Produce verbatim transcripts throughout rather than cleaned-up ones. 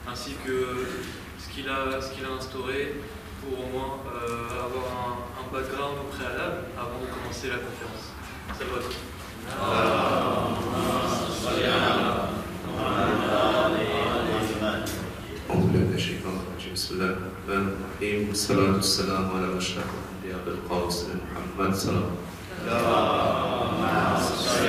ainsi que ce qu'il a, ce qu'il a instauré pour au moins euh, avoir un, un background au préalable avant de commencer la conférence. Ça va être. بسم الله الرحمن الرحيم والصلاة والسلام على أشرف الأنبياء والقاسم محمد صلى الله عليه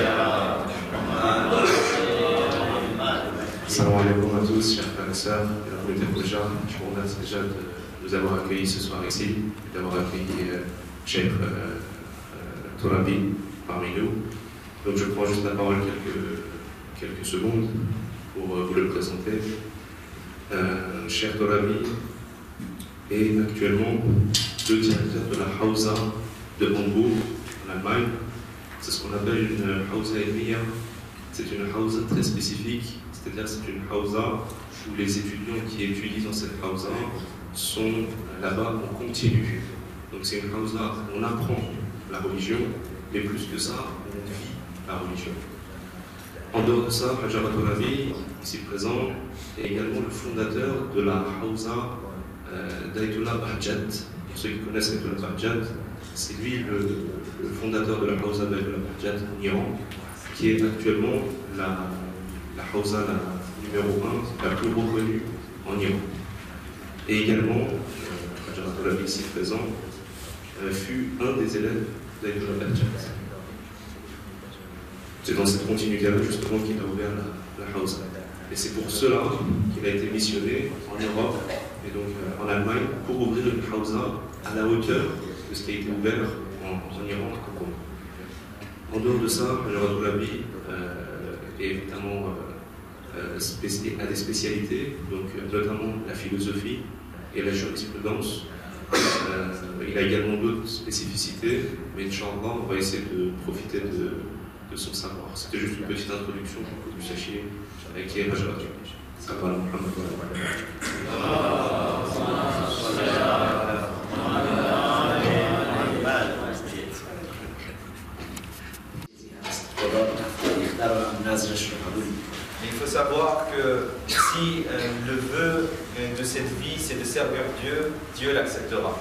وسلم. Salam alaikum à tous, chers frères et sœurs, je vous remercie déjà de nous avoir accueillis ce soir ici, d'avoir accueilli euh, Cheikh euh, euh, Torabi parmi nous. Donc je prends juste la parole quelques, quelques secondes pour euh, vous le présenter. Euh, Cheikh Torabi est actuellement le directeur de la Hausa de Hambourg, en Allemagne. C'est ce qu'on appelle une Hausa Ilmiya. C'est une Hausa très spécifique, c'est-à-dire c'est une Hausa où les étudiants qui étudient dans cette Hausa sont là-bas en continu. Donc c'est une Hausa où on apprend la religion, mais plus que ça, on vit la religion. En dehors de ça, Hajar Torabi, ici présent, est également le fondateur de la Hausa euh, d'Ayatollah Bahjat. Pour ceux qui connaissent Ayatollah Bahjat, c'est lui le, le fondateur de la Hausa d'Ayatollah Bahjat en Iran, qui est actuellement la, la Hausa la numéro un, la plus reconnue en Iran. Et également, euh, Hajar Torabi ici présent, euh, fut un des élèves d'Ayatollah Bahjat. C'est dans cette continuité-là justement qu'il a ouvert la, la Hausa. Et c'est pour cela qu'il a été missionné en Europe et donc euh, en Allemagne pour ouvrir une Hausa à la hauteur de ce qui a été ouvert en, en Iran. En dehors de ça, Hajar Torabi euh, est évidemment euh, euh, a des spécialités, donc euh, notamment la philosophie et la jurisprudence. Euh, il a également d'autres spécificités, mais Inch'Allah, on va essayer de profiter de de son savoir. C'était juste une petite introduction pour que vous sachiez qui est Hajar. Ça va, Muhammad. Il faut savoir que si euh, le vœu de cette vie c'est de servir Dieu, Dieu l'acceptera.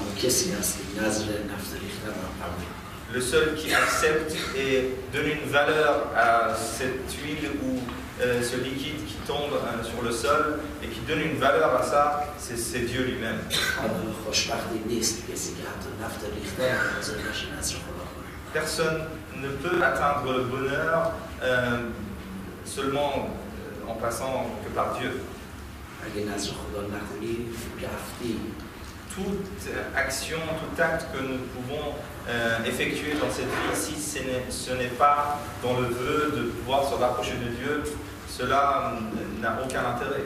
Le seul qui accepte et donne une valeur à cette huile ou euh, ce liquide qui tombe euh, sur le sol et qui donne une valeur à ça, c'est Dieu lui-même. Personne ne peut atteindre le bonheur euh, seulement euh, en passant que par Dieu. Toute action, tout acte que nous pouvons euh, effectuer dans cette vie, si ce n'est pas dans le vœu de pouvoir se rapprocher de Dieu, cela n'a aucun intérêt.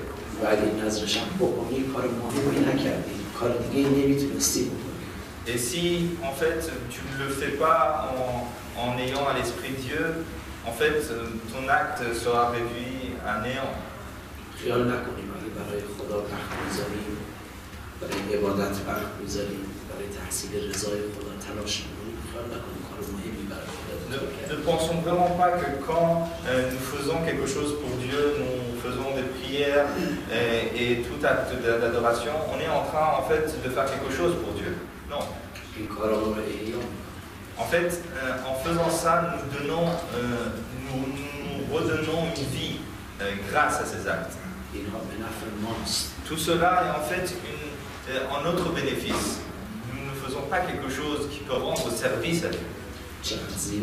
Et si en fait tu ne le fais pas en, en ayant à l'esprit Dieu, en fait ton acte sera réduit à néant. Ne, ne pensons vraiment pas que quand euh, nous faisons quelque chose pour Dieu, nous faisons des prières et, et tout acte d'adoration, on est en train en fait de faire quelque chose pour Dieu. Non. En fait, euh, en faisant ça, nous, donnons, euh, nous, nous redonnons une vie euh, grâce à ces actes. Tout cela est en fait une, euh, en notre bénéfice. Nous ne faisons pas quelque chose qui peut rendre service à Dieu.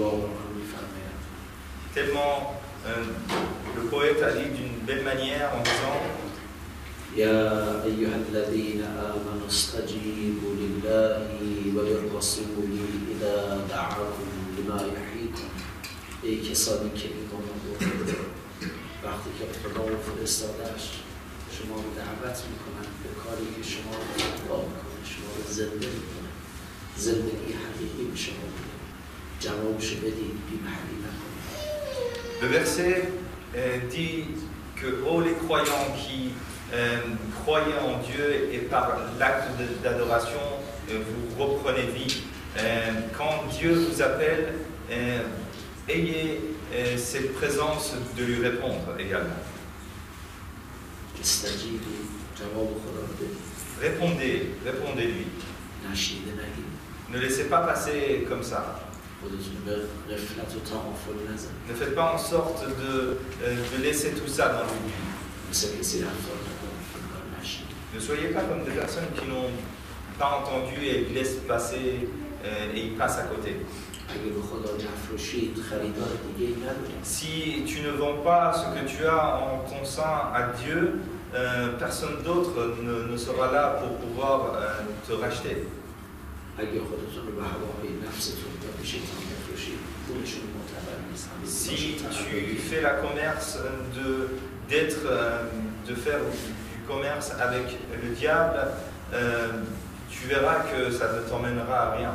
Tellement euh, le poète a dit d'une belle manière en disant يا أيها الذين آمنوا استجيبوا لله وللرسول إذا دعاكم لما يحييكم. ای کسانی که ایمان آوردید وقتی که خدا و فرستاده‌اش شما رو دعوت میکنن به کاری که شما رو اتباع میکنه، شما رو زنده میکنه، زندگی حقیقی به شما میده، جوابشو بدید، بی‌محلی نکنید. Le verset euh, dit que ô les croyants qui euh, croyez en Dieu et par l'acte d'adoration euh, vous reprenez vie. Euh, quand Dieu vous appelle, euh, ayez euh, cette présence de lui répondre également. استجیبوا جواب خدا رو بدید. Répondez, répondez-lui. نشنیده نگید. Ne laissez pas passer comme ça. خودتون به غفلت و تغافل نزنید. Ne faites pas en sorte de, de laisser tout ça dans l'oubli. مثل کسی رفتار نکنید که کار نشنید. Ne soyez pas comme des personnes qui n'ont pas entendu et laissent passer euh, et ils passent à côté. اگه به خدا نفروشید خریدار دیگه ای ندارید. Si tu ne vends pas ce que tu as en ton sein à Dieu, euh, personne d'autre ne, ne sera là pour pouvoir euh, te racheter. اگه خودتون رو به هواهای نفستون و به شیطان بفروشید پولشون معتبر نیست. Si tu fais la commerce de d'être euh, de faire du commerce avec le diable, euh, tu verras que ça ne t'emmènera à rien.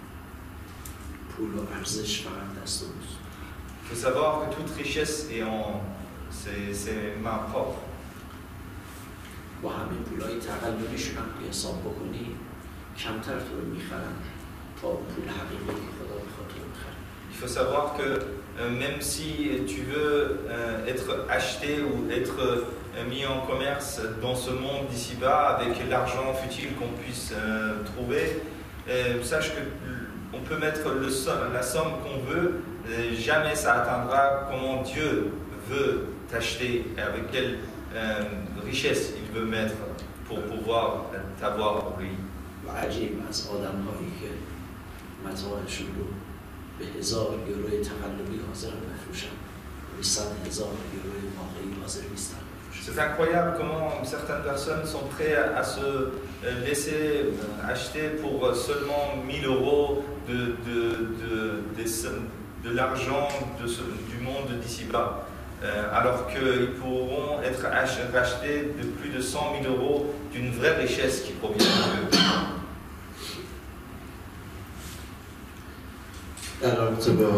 پول و ارزش فقط دست اوست. Il faut savoir que toute richesse est en ses, ses mains propres. با همین پولای تقلبیشون هم که حساب بکنی کمتر تو رو میخرن تا پول حقیقی که خدا میخواد تو رو بخره. Il faut savoir que euh, même si tu veux euh, être acheté ou être euh, mis en commerce dans ce monde d'ici-bas avec l'argent futile qu'on puisse euh, trouver, euh, sache que on peut mettre le, la somme qu'on veut, euh, jamais ça atteindra comment Dieu veut t'acheter et avec quelle euh, richesse il veut mettre pour pouvoir t'avoir pour lui. و عجیب از آدم هایی که متاعشون رو به هزار یوروی تقلبی حاضر بفروشن و صد هزار یوروی واقعی حاضر نیستن بفروشن. C'est incroyable comment certaines personnes sont prêtes à se laisser acheter pour seulement mille euros de, de, de, de, de l'argent de ce, du monde d'ici-bas, euh, alors qu'ils pourront être rachetés de plus de cent mille euros d'une vraie richesse qui provient de Dieu. در رابطه با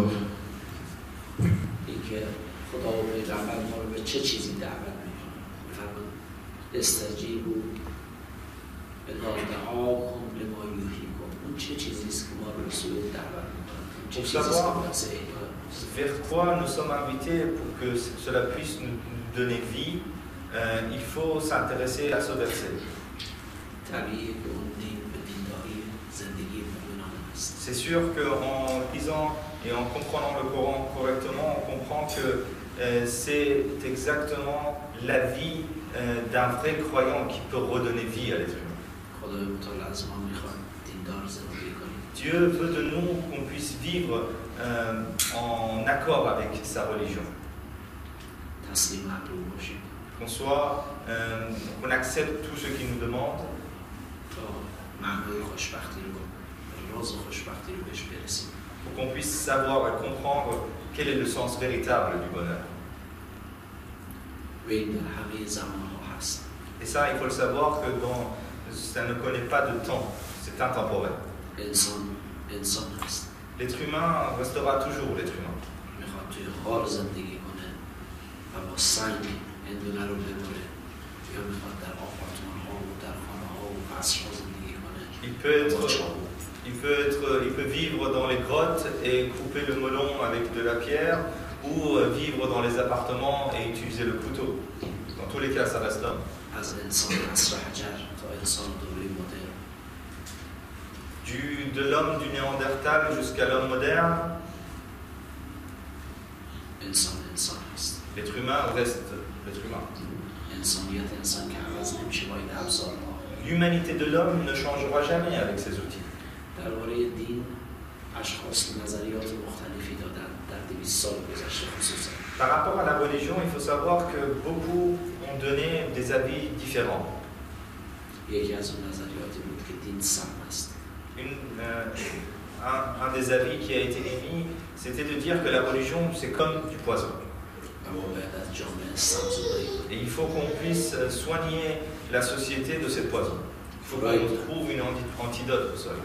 اینکه خدا و پیغمبر ما رو به چه چیزی دعوت میکنه میفرمان استجیبوا اذا دعاکم لما یحییکم اون چه چیزی است که ما رو به سوی دعوت میکنه چه چیزی است که باعث احیا vers quoi nous sommes invités pour que cela puisse nous donner vie, euh, il faut s'intéresser à ce verset. طبیعی که اون دین به دینداری زندگی مؤمنان است. C'est sûr qu'en lisant et en comprenant le Coran correctement, on comprend que euh, c'est exactement la vie euh, d'un vrai croyant qui peut redonner vie à l'être humain. Dieu veut de nous qu'on puisse vivre euh, en accord avec sa religion. Qu'on soit, euh, qu'on accepte tout ce qu'il nous demande. Pour qu'on puisse savoir et comprendre quel est le sens véritable du bonheur. Et ça, il faut le savoir que dans, ça ne connaît pas de temps, c'est intemporel. L'être humain restera toujours l'être humain. Il peut être, il peut être, il peut vivre dans les grottes et couper le melon avec de la pierre, ou vivre dans les appartements et utiliser le couteau. Dans tous les cas, ça reste l'homme. Du, de l'homme du Néandertal jusqu'à l'homme moderne, l'être humain reste l'être humain. L'humanité de l'homme ne changera jamais avec ses outils. Par rapport à la religion, il faut savoir que beaucoup ont donné des avis différents. Une, euh, un, un des avis qui a été émis, c'était de dire que la religion, c'est comme du poison. Et il faut qu'on puisse soigner la société de ce poison. Il faut qu'on trouve une antidote pour cela.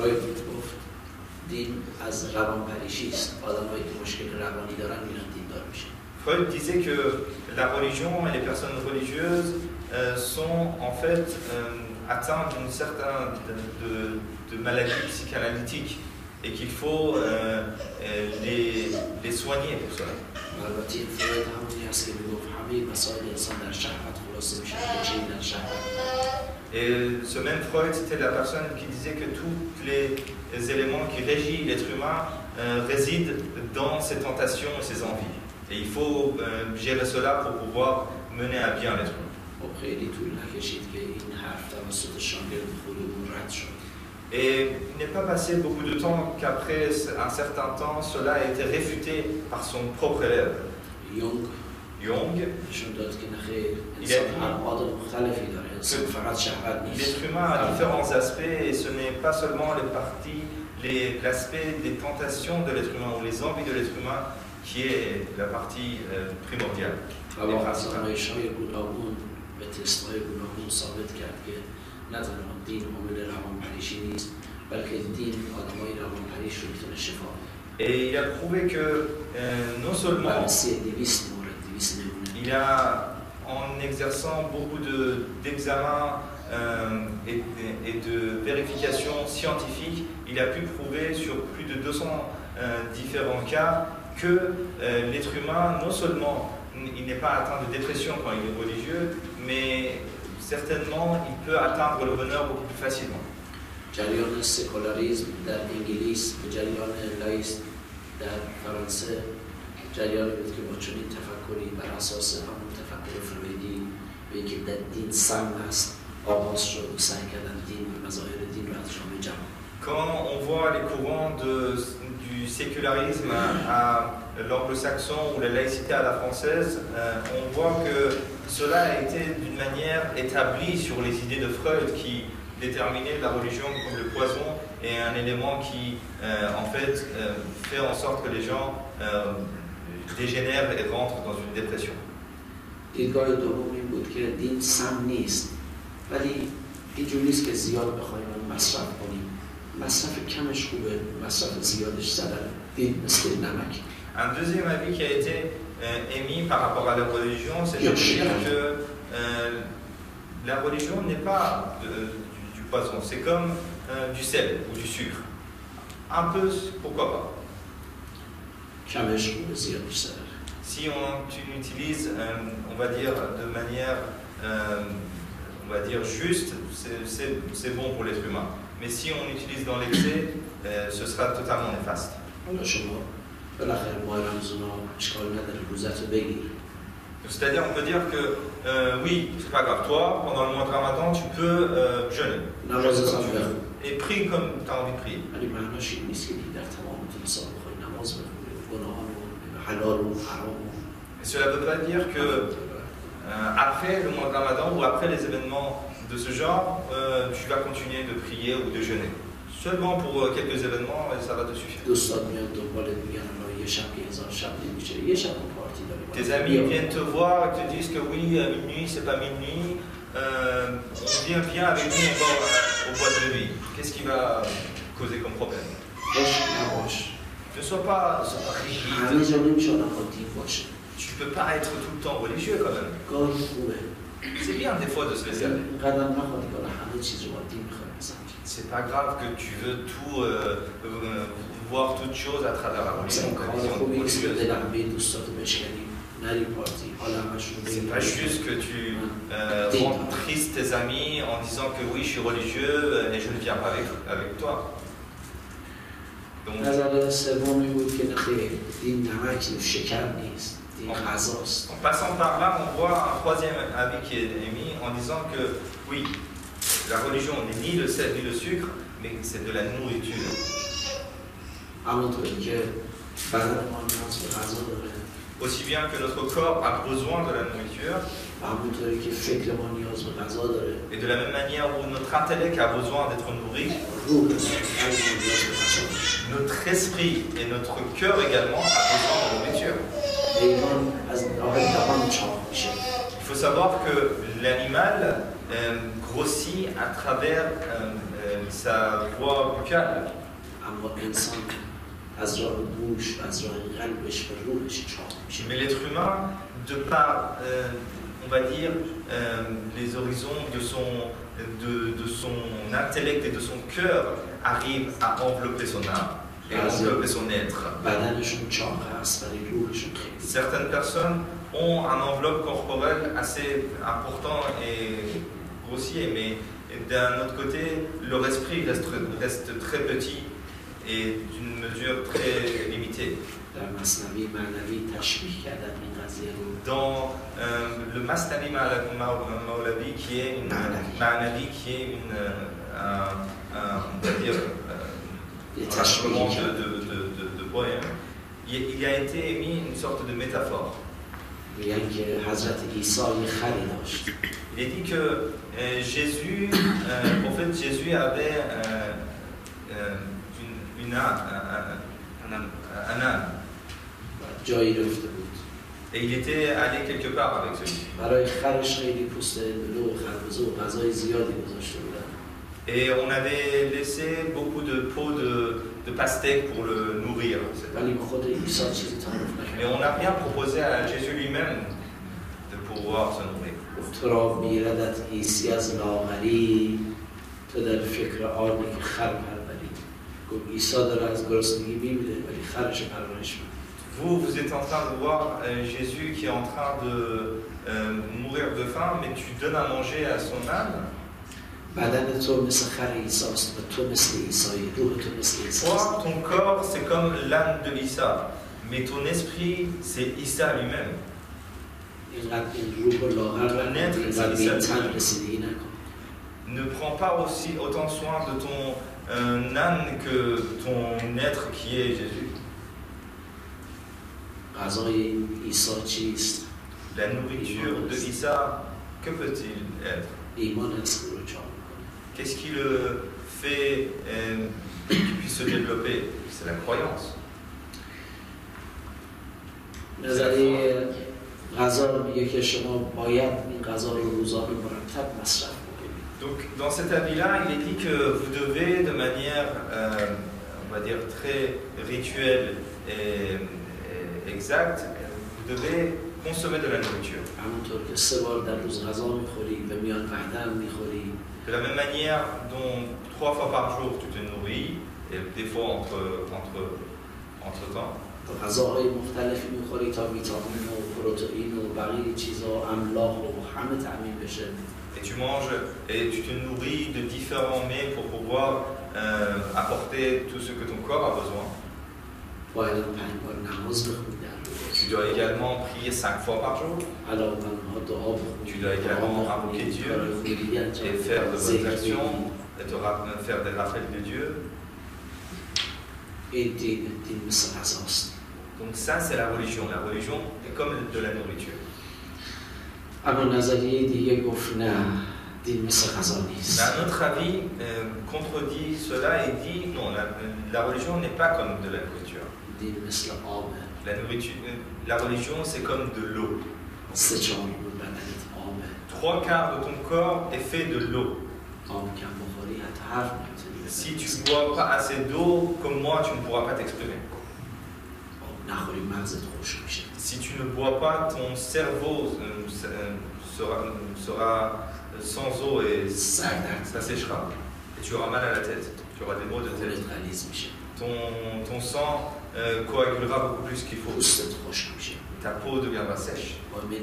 Freud disait que la religion et les personnes religieuses euh, sont en fait euh, atteintes d'une certaine de, de, de maladie psychanalytique et qu'il faut euh, les, les soigner pour cela. Et ce même Freud, c'était la personne qui disait que tous les, les éléments qui régissent l'être humain euh, résident dans ses tentations et ses envies. Et il faut euh, gérer cela pour pouvoir mener à bien l'être humain. Et il n'est pas passé beaucoup de temps qu'après un certain temps, cela a été réfuté par son propre élève. Jung. Jung. Il a dit que l'être humain a différents aspects et ce n'est pas seulement les parties, l'aspect des tentations de l'être humain ou les envies de l'être humain qui est la partie euh, primordiale. Et il a prouvé que euh, non seulement il a, en exerçant beaucoup d'examens de, euh, et, et de vérifications scientifiques, il a pu prouver sur plus de deux cents euh, différents cas que euh, l'être humain, non seulement il n'est pas atteint de dépression quand il est religieux, mais certainement il peut atteindre le bonheur beaucoup plus facilement. جریان سکولاریسم در انگلیس و جریان لایسم در فرانسه جریانی بود که با چنین تفکری بر اساس همون تفکر فرویدی به اینکه در دین سم هست آغاز شد و سعی کردن دین و مظاهر دین رو از جامعه جمع. Quand on voit les courants de, du sécularisme à l'anglo-saxon ou la laïcité à la française, euh, on voit que cela a été d'une manière établie sur les idées de Freud qui déterminait la religion comme le poison et un élément qui euh, en fait euh, fait en sorte que les gens euh, dégénèrent et rentrent dans une dépression. دیدگاه دوم این بود که دین سم نیست ولی اینجور نیست که زیاد بخوایم مصرف کنیم مصرف کمش خوبه مصرف زیادش ضرره دین مثل نمک. Un deuxième avis qui a été euh, émis par rapport à la religion, c'est de dire que euh, la religion n'est pas euh, du, du poison, c'est comme euh, du sel ou du sucre. Un peu, pourquoi pas. Si on utilise, euh, on va dire, de manière, euh, on va dire, juste, c'est bon pour l'être humain. Mais si on utilise dans l'excès, euh, ce sera totalement néfaste. C'est-à-dire, on peut dire que, euh, oui, c'est pas grave, toi, pendant le mois de Ramadan, tu peux euh, jeûner. Et prie comme tu as envie de prier. Et cela ne veut pas dire que euh, après le mois de Ramadan ou après les événements de ce genre, euh, tu vas continuer de prier ou de jeûner. Seulement pour euh, quelques événements, ça va te suffire. Tes amis viennent te voir et te disent que oui, à minuit, c'est pas minuit. Euh, viens, viens avec nous encore euh, au boîte de nuit. Qu'est-ce qui va causer comme problème? Ne sois pas, sois pas rigide. Tu ne peux pas être tout le temps religieux quand même. C'est bien des fois de se laisser aller. C'est pas grave que tu veux tout euh, euh, voir toutes choses à travers la religion. C'est pas juste que tu euh, rends triste tes amis en disant que oui, je suis religieux et je ne viens pas avec, avec toi. Donc, en passant par là, on voit un troisième avis qui est émis en disant que oui, la religion n'est ni le sel ni le sucre, mais c'est de la nourriture. Aussi bien que notre corps a besoin de la nourriture, et de la même manière où notre intellect a besoin d'être nourri, notre esprit et notre cœur également a besoin de nourriture. Il faut savoir que l'animal euh, grossit à travers euh, euh, sa voie buccale. Mais l'être humain, de par, euh, on va dire, euh, les horizons de son, de, de son intellect et de son cœur, arrive à envelopper son âme et à envelopper son être. Certaines personnes ont un enveloppe corporelle assez important et grossier, mais d'un autre côté, leur esprit reste, reste très petit et d'une mesure très limitée. Dans euh, le Masnavi Maulavi, qui est une Ma'anavi, qui est une, un, un, on va dire, euh, un roman de, de, de, de, de poème, il, il a été émis une sorte de métaphore. Il est dit que euh, Jésus, euh, en fait, Jésus avait euh, euh, une, une âme, un, un, un âme. Et il était allé quelque part avec celui-ci. Et on avait laissé beaucoup de pots de, de pastèques pour le nourrir. Mais on n'a rien proposé à Jésus lui-même de pouvoir se nourrir. Vous, vous êtes en train de voir euh, Jésus qui est en train de euh, mourir de faim, mais tu donnes à manger à son âme. Toi, ton corps, c'est comme l'âme de Issa, mais ton esprit, c'est Issa lui-même. Ton être, c'est Issa lui-même. Ne prends pas aussi autant soin de ton euh, âme que ton être qui est Jésus. La nourriture de Issa, que peut-il être? Qu'est-ce qui le fait euh, qu'il puisse se développer? C'est la croyance. Donc, dans cet avis-là, il est dit que vous devez, de manière, euh, on va dire, très rituelle et, et exacte, vous devez consommer de la nourriture. De la même manière dont trois fois par jour tu te nourris, et des fois entre, entre, entre temps. Et tu manges et tu te nourris de différents mets pour pouvoir euh, apporter tout ce que ton corps a besoin. Tu dois également prier cinq fois par jour. Tu dois également invoquer Dieu et faire de bonnes actions, et te faire des rappels de Dieu. Donc ça, c'est la religion. La religion est comme de la nourriture. Mais un autre avis euh, contredit cela et dit non, la, la religion n'est pas comme de la nourriture. La, nourriture, la religion, c'est comme de l'eau. Trois quarts de ton corps est fait de l'eau. Si tu ne bois pas assez d'eau, comme moi, tu ne pourras pas t'exprimer. Si tu ne bois pas, ton cerveau sera, sera sans eau et ça séchera. Et tu auras mal à la tête. Tu auras des maux de tête. Ton, ton sang euh, coagulera beaucoup plus qu'il faut. Ta peau deviendra sèche.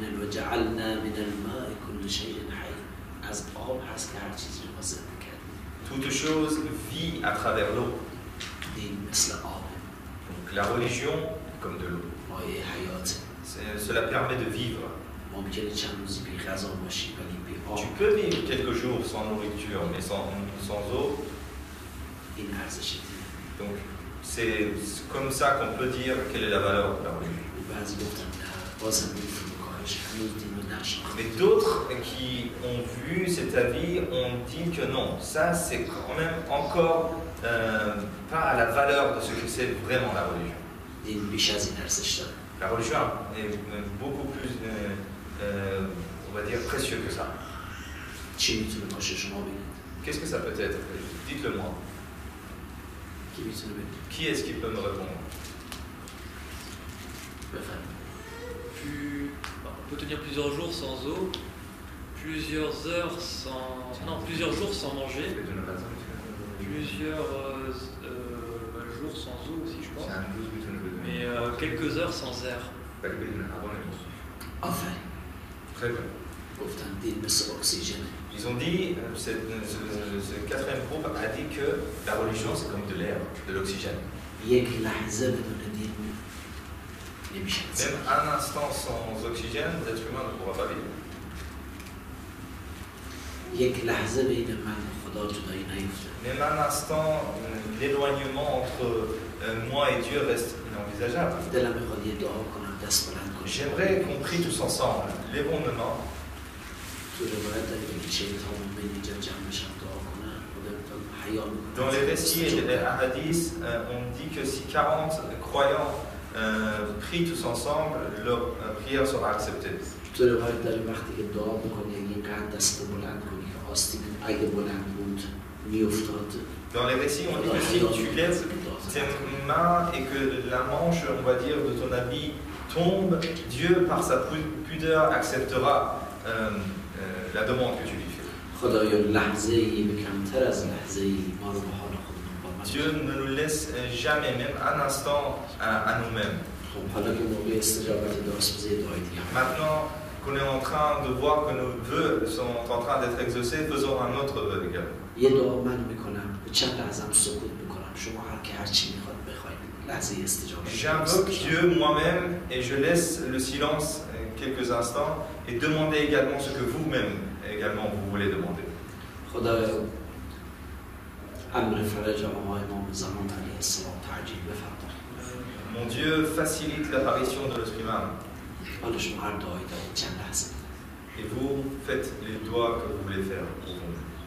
Toute chose vit à travers l'eau. Donc la religion est comme de l'eau. Cela permet de vivre. Tu peux vivre quelques jours sans nourriture, mais sans, sans eau. Donc c'est comme ça qu'on peut dire quelle est la valeur de la religion. Mais d'autres qui ont vu cet avis ont dit que non, ça c'est quand même encore euh, pas à la valeur de ce que c'est vraiment la religion. La religion est beaucoup plus, euh, euh, on va dire, précieux que ça. Qu'est-ce que ça peut être? Dites-le moi. Qui est-ce qui peut me répondre? Plus, on peut tenir plusieurs jours sans eau, plusieurs heures sans, non, plusieurs jours sans manger, plusieurs euh, euh, jours sans eau aussi, je pense, mais euh, quelques heures sans air. آفرین. Très bien. گفتن دین مثل اکسیژن. Ils ont dit, ce, ce, ce quatrième groupe a dit que la religion c'est comme de l'air, de l'oxygène. یک لحظه بدون دین نمیشه. Même un instant sans oxygène, l'être humain ne pourra pas vivre. یک لحظه بین من و خدا جدایی نیفته. Même un instant, l'éloignement entre euh, moi et Dieu reste inenvisageable. دلم میخواد یه دعا کنم دست بلند کنم. J'aimerais qu'on prie tous ensemble. Lèvons nos mains. تو روایت داره که چه تا من اینجا جمع بشم دعا کنم خودم حیا میکنم. Dans les récits et les hadiths, euh, on dit que si quarante croyants euh, prient tous ensemble, leur euh, prière sera acceptée. تو روایت داره وقتی که دعا بکنی اینقدر دست بلند کنی که آستین اگه بلند بود میافتاد. Dans les récits, on dit que si tu lèves tes mains et que la manche, on va dire, de ton habit tombe, Dieu, par sa pudeur, acceptera euh, euh, la demande que tu lui fais. خدایا لحظه‌ای به کمتر از لحظه‌ای ما رو به حال خودمون با Dieu ne nous laisse jamais, même un instant, à, à nous-mêmes. خب حالا که موقع استجابت دعاست بذار یه دعای دیگه. Maintenant qu'on est en train de voir que nos vœux sont en train d'être exaucés, faisons un autre vœu également. یه دعا من میکنم به چند لحظه هم سکوت میکنم شما هر که هر چی میخواد بخواید لحظه استجابت. J'invoque Dieu moi-même et je laisse le silence quelques instants et demandez également ce que vous-même également vous voulez demander. خدایا امر فرج آقا امام زمان علیه السلام تعجیل بفرما. Mon Dieu facilite l'apparition de l'Esprit même. حالا شما هر دعایی دارید چند لحظه. Et vous faites les doigts que vous voulez faire pour vous.